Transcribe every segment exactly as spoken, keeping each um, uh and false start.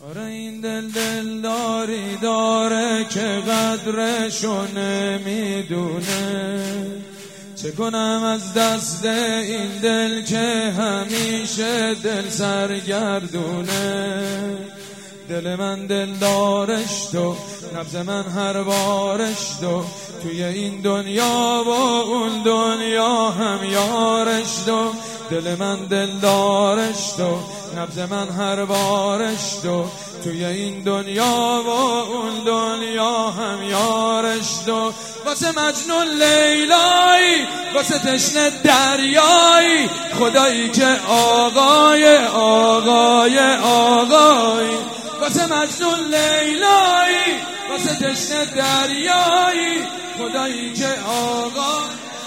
آره این دل دلداری داره که قدرشو نمیدونه. چه کنم از دست این دل که همیشه دل سرگردونه. دل من دلدارش تو، نبض من هر بارش تو، توی این دنیا و اون دنیا هم یارش تو. دل من دلدارش تو، نبض من هر بارش تو، توی این دنیا و اون دنیا هم یارش تو. واسه مجنون لیلایی، واسه تشنه دریایی، خدایی که آقای آقای آقای. واسه مجنون لیلایی، واسه تشنه دریایی، خدایی که آقای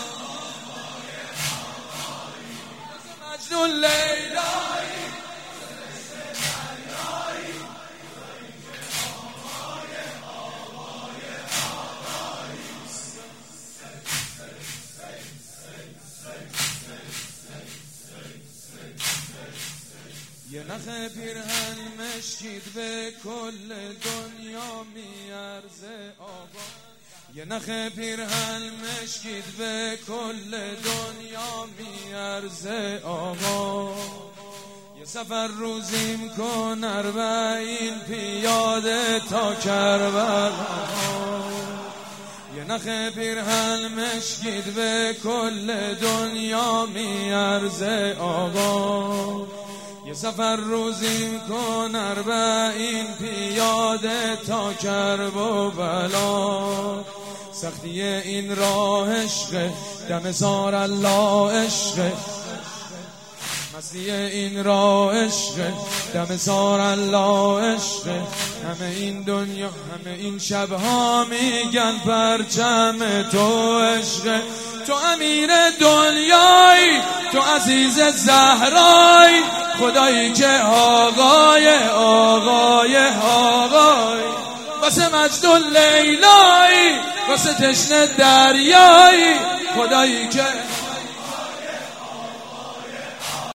مجنون لیلایی. یه نخ پیرهن مشکید به کل دنیا میارزه آقا. یه نخ پیرهن مشکید به کل دنیا میارزه آقا. یه سفر روزیم کن اربعین پیاده تا کربلا. یه نخ پیرهن مشکید به کل دنیا میارزه آقا. یه سفر روزیم کن اربعین پیاده تا کرب و بلا. سختی این راه عشق دم سار الله عشق، مستی این راه عشق دم سار الله عشق. همه این دنیا همه این شبها میگن پرچم تو عشق. تو امیر دنیایی، تو عزیز زهرایی، خدایی که آقای آقای آقای. واسه مجنون لیلایی، واسه تشنه دریایی، خدایی که